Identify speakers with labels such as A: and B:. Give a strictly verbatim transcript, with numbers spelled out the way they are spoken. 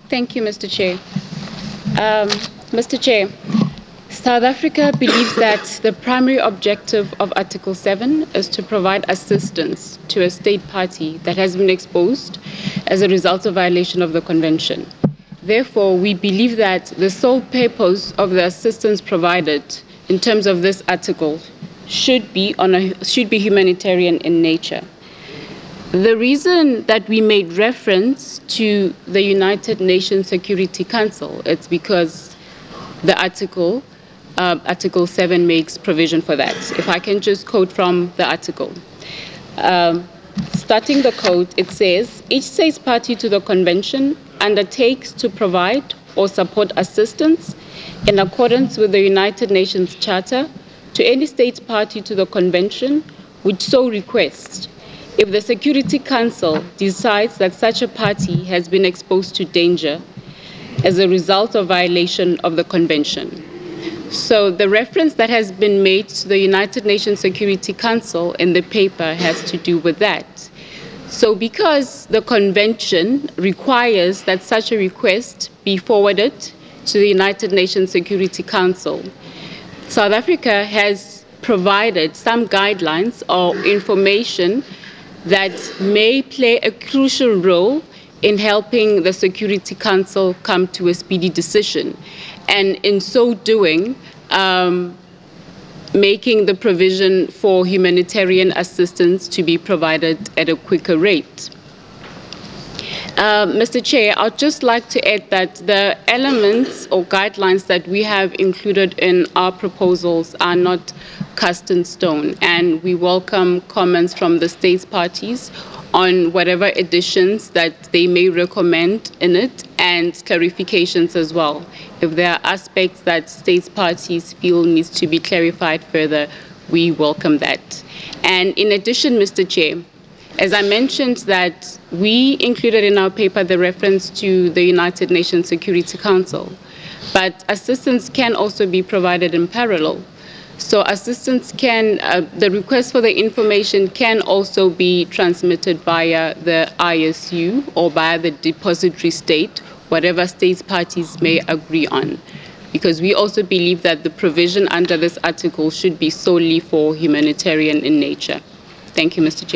A: Thank you, Mister Chair. Um, Mister Chair, South Africa believes that the primary objective of Article seven is to provide assistance to a state party that has been exposed as a result of violation of the Convention. Therefore, we believe that the sole purpose of the assistance provided in terms of this article should be, on a, should be humanitarian in nature. The reason that we made reference to the United Nations Security Council is because the article, uh, Article seven, makes provision for that. If I can just quote from the article. Um, starting the code, it says, each state's party to the convention undertakes to provide or support assistance in accordance with the United Nations Charter to any state party to the convention which so requests, if the Security Council decides that such a party has been exposed to danger as a result of violation of the Convention. So the reference that has been made to the United Nations Security Council in the paper has to do with that. So because the Convention requires that such a request be forwarded to the United Nations Security Council, South Africa has provided some guidelines or information that may play a crucial role in helping the Security Council come to a speedy decision, and in so doing, um, making the provision for humanitarian assistance to be provided at a quicker rate. Uh, Mister Chair, I'd just like to add that the elements or guidelines that we have included in our proposals are not cast in stone, and we welcome comments from the states parties on whatever additions that they may recommend in it, and clarifications as well. If there are aspects that states parties feel needs to be clarified further, we welcome that. And in addition, Mister Chair, as I mentioned that we included in our paper the reference to the United Nations Security Council, but assistance can also be provided in parallel. So assistance can, uh, the request for the information can also be transmitted via the I S U or via the depository state, whatever states parties may agree on. Because we also believe that the provision under this article should be solely for humanitarian in nature. Thank you, Mister Chair.